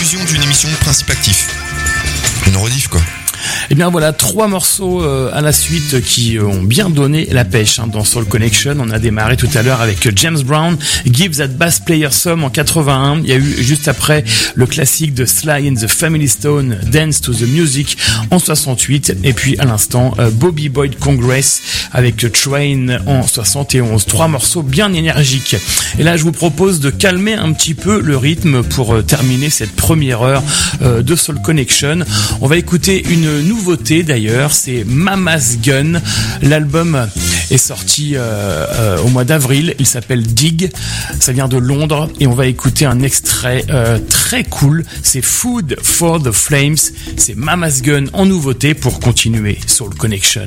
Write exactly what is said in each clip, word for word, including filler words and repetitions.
rediffusion d'une émission de Principe Actif. Une rediff, quoi. Eh bien voilà, trois morceaux euh, à la suite qui euh, ont bien donné la pêche hein, dans Soul Connection. On a démarré tout à l'heure avec James Brown, Give That Bass Player Some en quatre-vingt-un. Il y a eu juste après le classique de Sly and the Family Stone, Dance to the Music en soixante-huit. Et puis à l'instant, euh, Bobby Boyd Congress avec Train en soixante et onze. Trois morceaux bien énergiques. Et là, je vous propose de calmer un petit peu le rythme pour euh, terminer cette première heure euh, de Soul Connection. On va écouter une nouveauté d'ailleurs, c'est Mama's Gun. L'album est sorti euh, euh, au mois d'avril, il s'appelle Dig, ça vient de Londres et on va écouter un extrait euh, très cool, c'est Food for the Flames, c'est Mama's Gun en nouveauté pour continuer Soul Connection.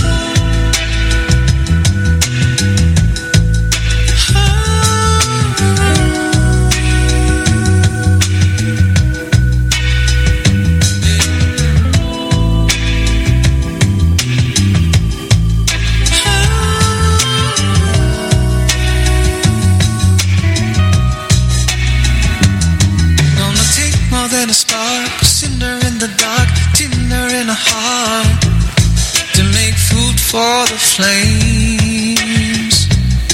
A spark, a cinder in the dark, tinder in a heart, to make food for the flames.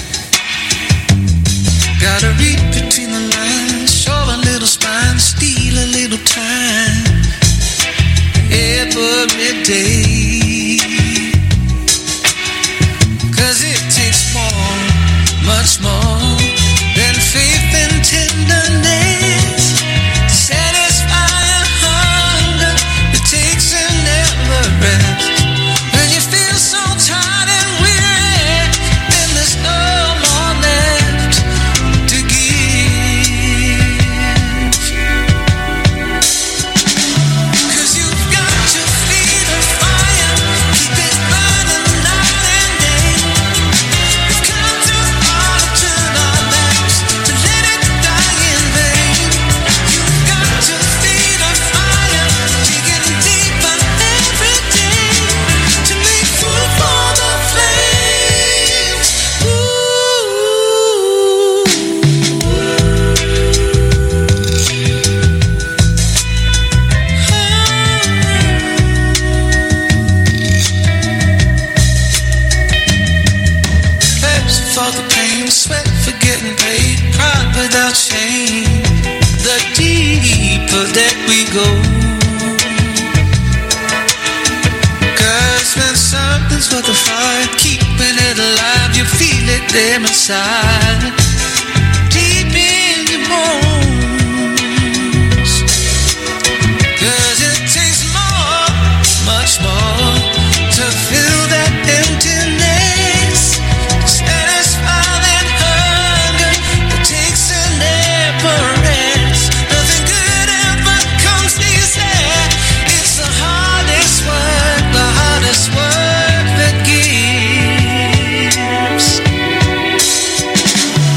Gotta read between the lines, show a little spine, steal a little time, every day. Cause it takes more, much more, than faith and tenderness. Rest. When you feel so tired and weary, then there's no more left to give. 'Cause you've got to feed the fire, keep it burning night and day. We've come too far to turn our backs, to let it die in vain. You've got to feed the fire, digging deeper every to make food for the flames. Ooh. Thirst for the pain, sweat for getting paid, pride without shame. The deeper that we go. When something's worth the fight, keeping it alive, you feel it there inside, deep in your bones. 'Cause it takes more, much more, to fill that emptiness, to satisfy that hunger that takes an never rest. Nothing good ever comes easy. It's the hardest work, the hardest work that gives.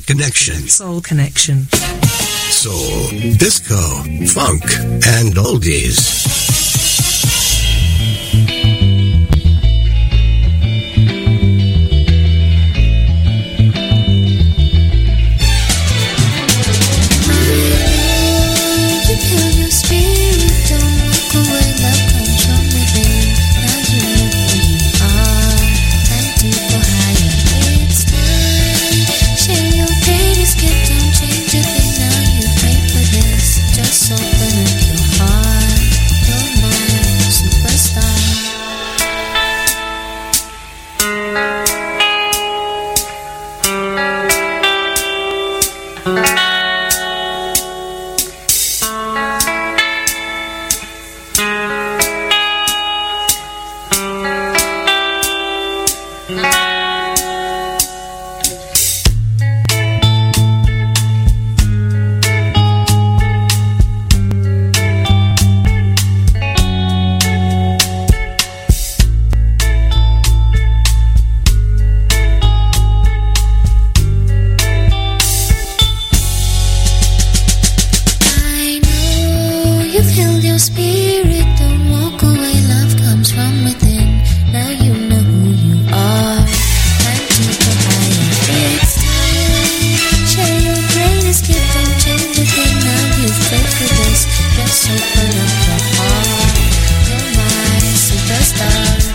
Connection. Soul Connection. Soul, disco, funk, and oldies. Just open up your heart, your mind, superstar. I know you've held your spirit, don't walk away, love comes from within. Now you know who you are, time to go higher. It's time, share your greatest gift, don't change a thing. Now you've prayed for this, just open up your heart, you're my superstar.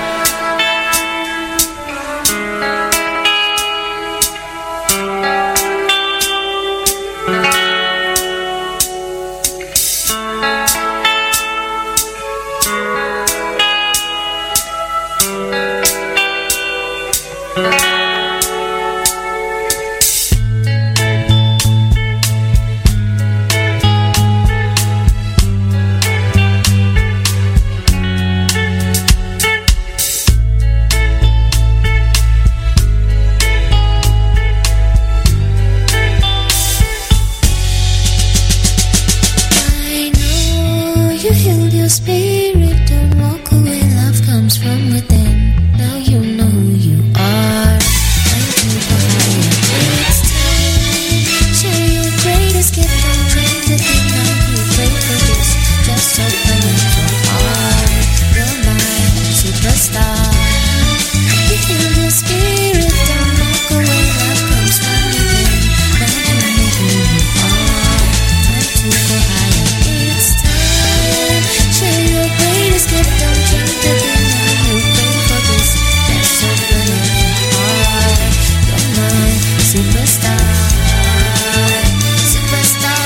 I know you healed your spirit, don't walk away, love comes from within. Now you know who you are, time to go higher. It's time, share your greatest gift, don't change a thing. Now you pray for this, just open up your heart, you're my superstar. You healed your spirit, don't walk away, love comes from within. Now you know who you are, time to go higher. It's time, share your greatest gift, don't change a thing. Now you pray for this, just open up your heart, you're my superstar, superstar.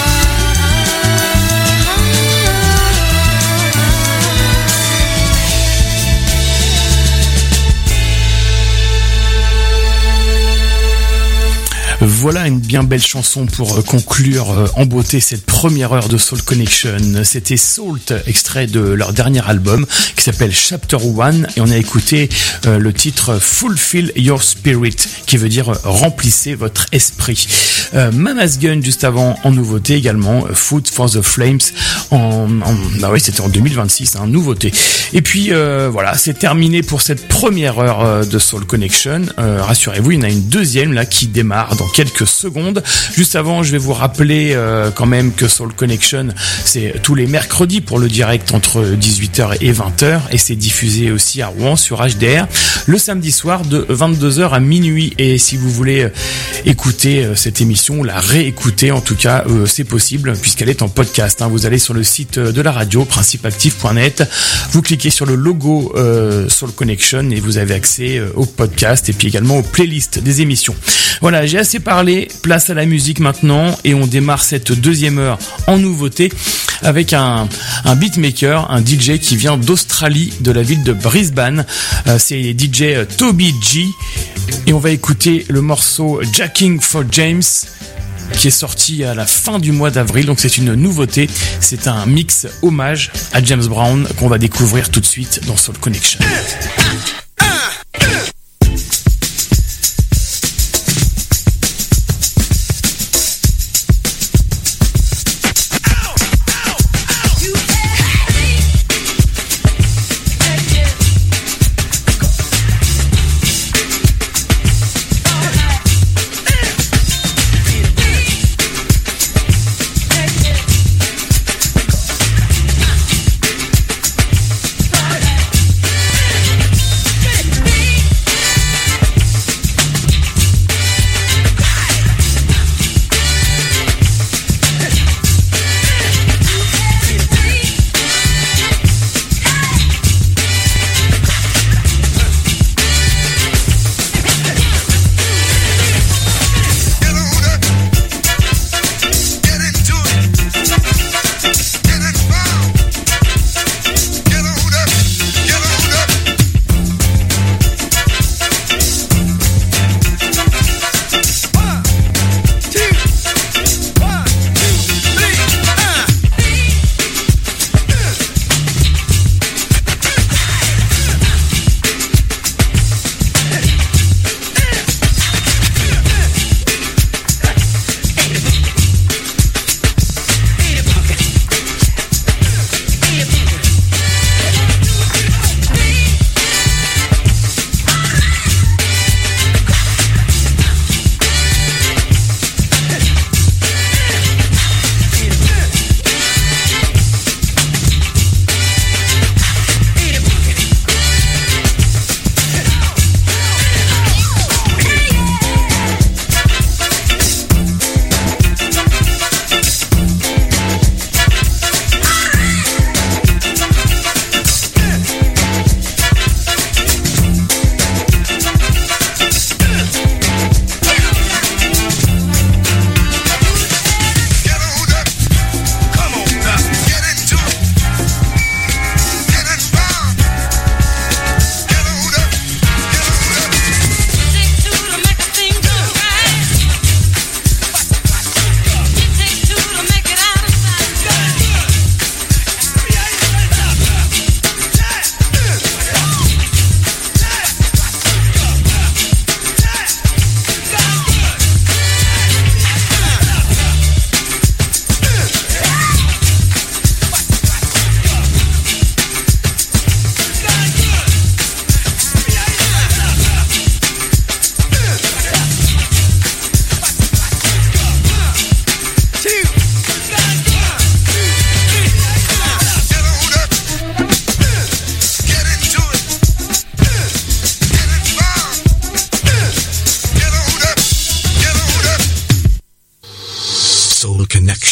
Voilà une bien belle chanson pour euh, conclure euh, en beauté cette première heure de Soul Connection. C'était Salt, extrait de leur dernier album qui s'appelle Chapter One, et on a écouté euh, le titre Fulfill Your Spirit, qui veut dire euh, remplissez votre esprit. Euh, Mama's Gun juste avant en nouveauté également, euh, Food for the Flames en, en bah oui c'était en deux mille vingt-six, hein, nouveauté. Et puis euh, voilà, c'est terminé pour cette première heure euh, de Soul Connection. Euh, rassurez-vous, il y en a une deuxième là qui démarre dans quelques secondes. Juste avant, je vais vous rappeler euh, quand même que Soul Connection, c'est tous les mercredis pour le direct entre dix-huit heures et vingt heures, et c'est diffusé aussi à Rouen sur H D R le samedi soir de vingt-deux heures à minuit. Et si vous voulez euh, écouter euh, cette émission, la réécouter en tout cas, euh, c'est possible puisqu'elle est en podcast, hein. Vous allez sur le site de la radio, principe actif point net, vous cliquez sur le logo euh, Soul Connection et vous avez accès euh, au podcast et puis également aux playlists des émissions. Voilà, j'ai assez parlé, place à la musique maintenant, et on démarre cette deuxième heure en nouveauté avec un, un beatmaker, un D J qui vient d'Australie, de la ville de Brisbane. Euh, c'est D J Toby G, et on va écouter le morceau Jacking for James, qui est sorti à la fin du mois d'avril, donc c'est une nouveauté. C'est un mix hommage à James Brown qu'on va découvrir tout de suite dans Soul Connection.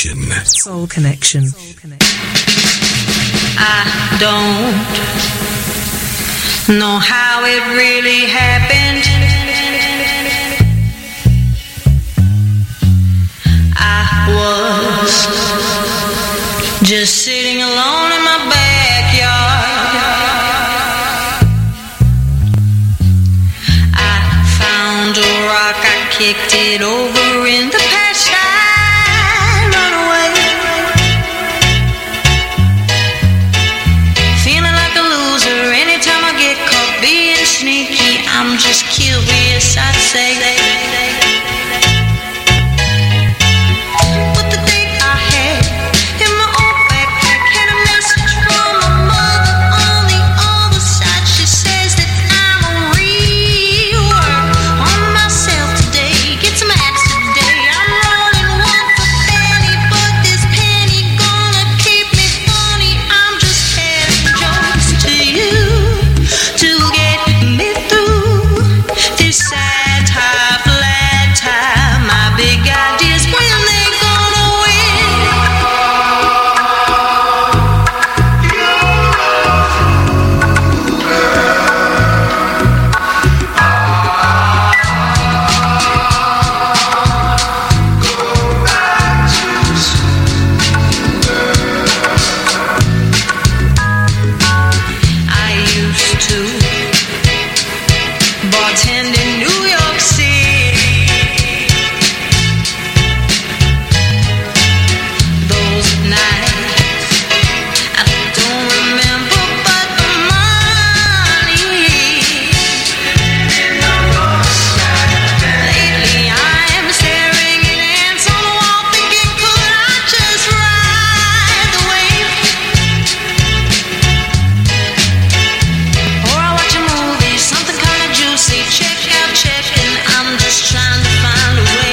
Connection. Soul Connection. I don't know how it really happened. I was just sitting alone in my backyard. I found a rock, I kicked it over in the past. I run away, feeling like a loser anytime I get caught being sneaky. I'm just curious, I'd say. But the date I had in my old backpack had a message from my mother on the other side. She says that I'm a real work on myself today. Get some axe today. I'm rolling one for penny, but this penny gonna keep me funny. I'm just telling jokes to you to get me through this sad time, flat time. My big ideas, when they gonna win? I used to bartend in New York City. Those nights I don't remember, but the money. Lately I am staring at ants on the wall, thinking, could I just ride the wave? Or I watch a movie, something kind of juicy. Check out, check, and I'm just trying to find a way.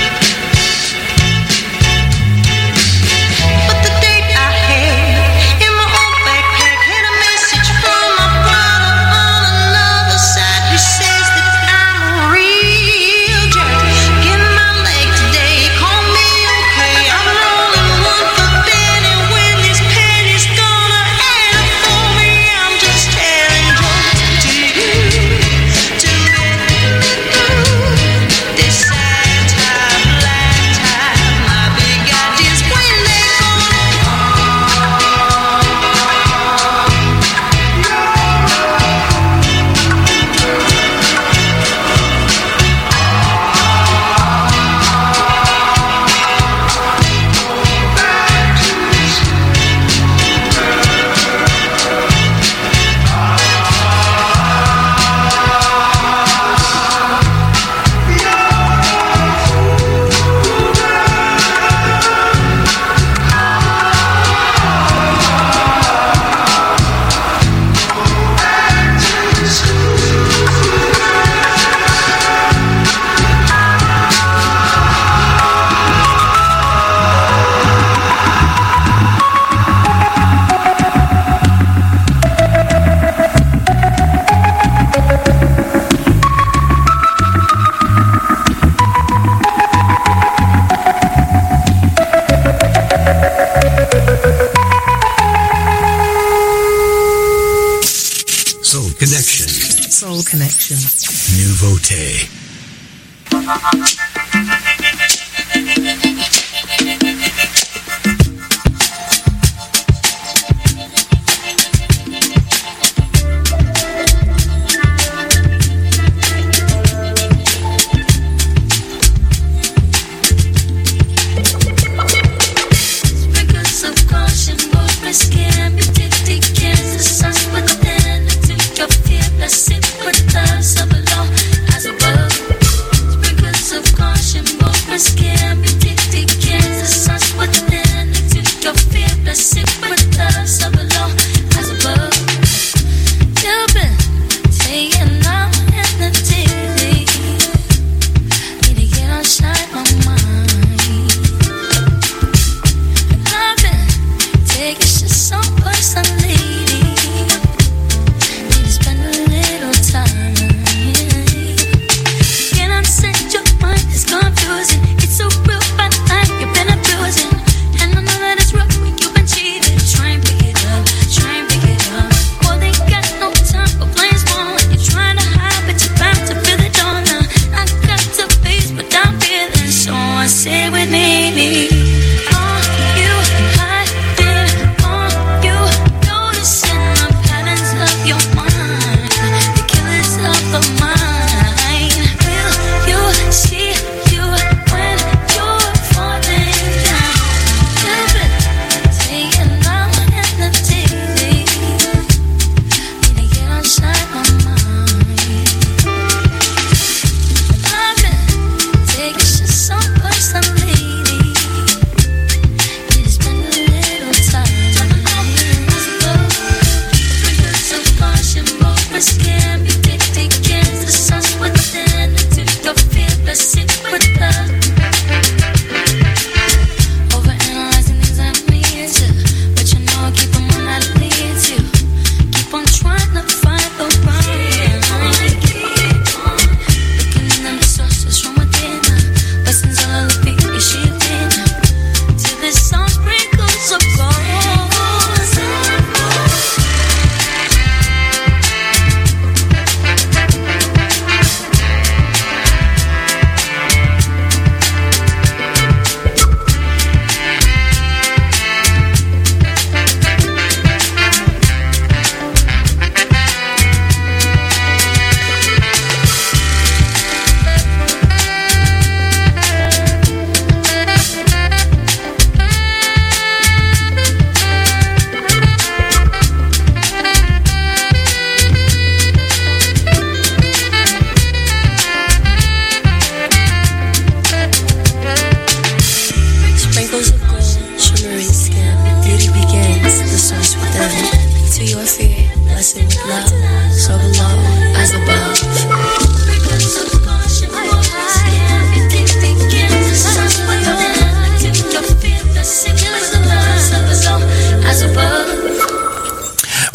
But the date I had in my old backpack had a message from my brother on another side who says that I'm a real jerk. Get my leg today, call me okay. I'm rolling one for penny when this penny's gonna add up for me. I'm just telling jokes to you to get me through this sad time, flat time. My big ideas, when they gonna Soul Connection. Soul Connection. Nouveauté. Sprinkles of caution, more risky and addicted. Kansas sauce with an attitude. Your fear, bless it with love, so below as above. Sprinkles of caution, more risky and addicted. Kansas sauce with an attitude. Your fear, bless it with love, so below as above. You've been saying I'm in the T V. Need to get outside my mind. I've been taking shit so personally. Need to spend a little time. Can I set your mind is confusing? It's so real, but like you've been abusing.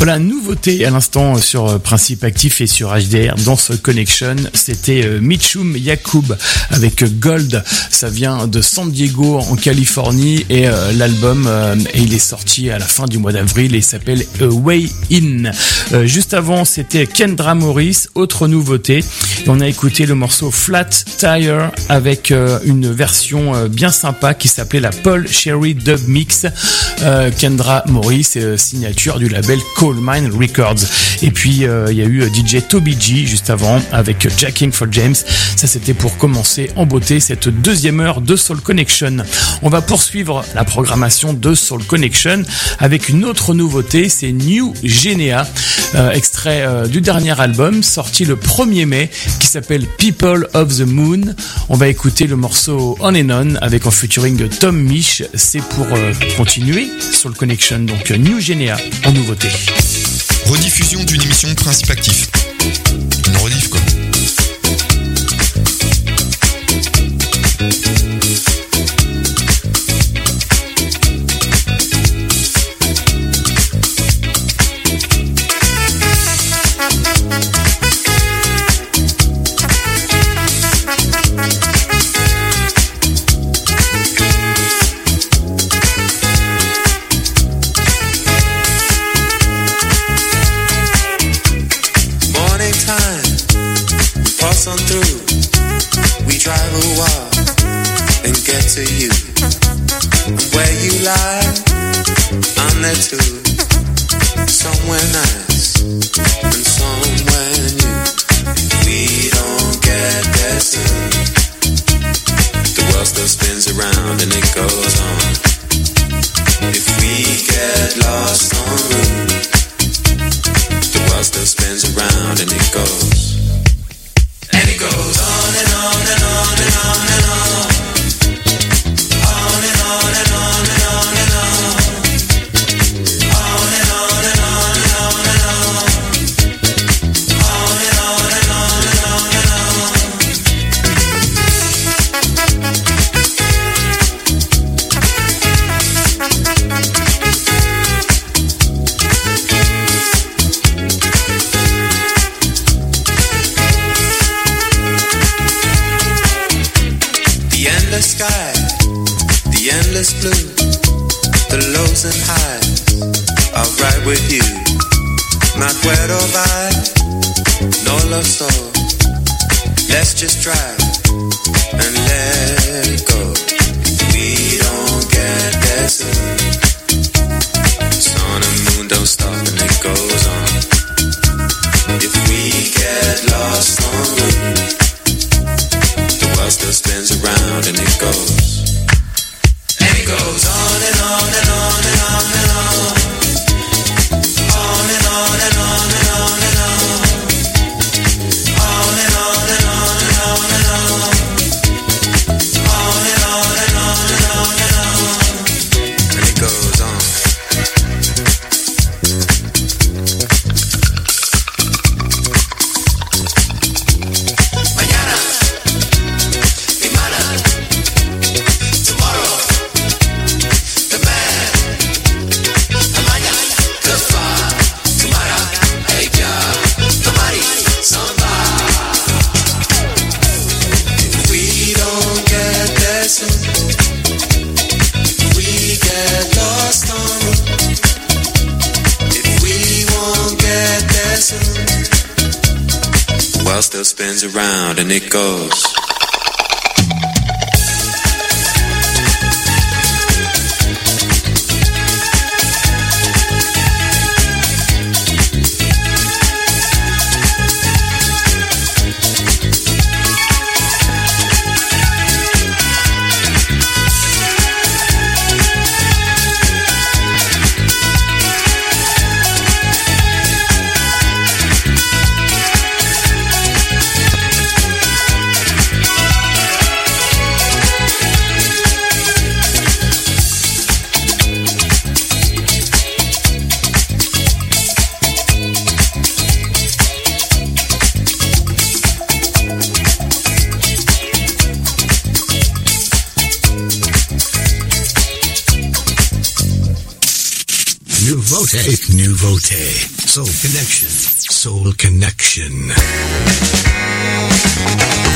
Voilà, nouveauté à l'instant sur Principe Actif et sur H D R dans Soul Connection, c'était euh, Mitchum Yacoub avec Gold. Ça vient de San Diego en Californie et euh, l'album euh, et il est sorti à la fin du mois d'avril et il s'appelle A Way In. Euh, juste avant, c'était Kendra Morris, autre nouveauté. Et on a écouté le morceau Flat Tire avec euh, une version euh, bien sympa qui s'appelait la Paul Sherry Dub Mix. Euh, Kendra Morris, euh, signature du label Coal Mine Records. Et puis euh, il y a eu D J Toby G juste avant avec Jacking for James. Ça c'était pour commencer en beauté cette deuxième heure de Soul Connection. On va poursuivre la programmation de Soul Connection avec une autre nouveauté, c'est New Genea, euh, extrait euh, du dernier album sorti le premier mai qui s'appelle People of the Moon. On va écouter le morceau On and On avec en featuring Tom Misch. C'est pour euh, continuer Soul Connection, donc New Genea en nouveauté. Rediffusion d'une émission Principe Actif. Une rediff quoi. Morning time, pass on through. We drive a while and get to you. Where you lie, I'm there too. Somewhere nice and somewhere new. We don't get there soon. The world still spins around and it goes on. If we get lost en route, the world still spins around and it goes. And it goes on and on and on and on and on. On and on and on and on and on. On and on and on and on and on. On and on and on and on and on. The endless sky, the endless blue, the lows and highs are right with you. Me acuerdo by no love soul. Let's just drive and let it go. We don't get there soon. Sun and moon don't stop and it goes on. If we get lost en route, the world still spins around and it goes. And it goes on and on and on and on and on. On and on and on and on and on. On and on and on and on and on. On and on and on and on and on. And it goes on. Mañana, mi mana, tomorrow, the man, mañana, the far, tomorrow, ella, tomari, samba. If we don't get there soon, we get lost on route. If we won't get there soon, the world still spins around and it goes. Nouveauté. Nouveauté. Soul Connection. Soul Connection.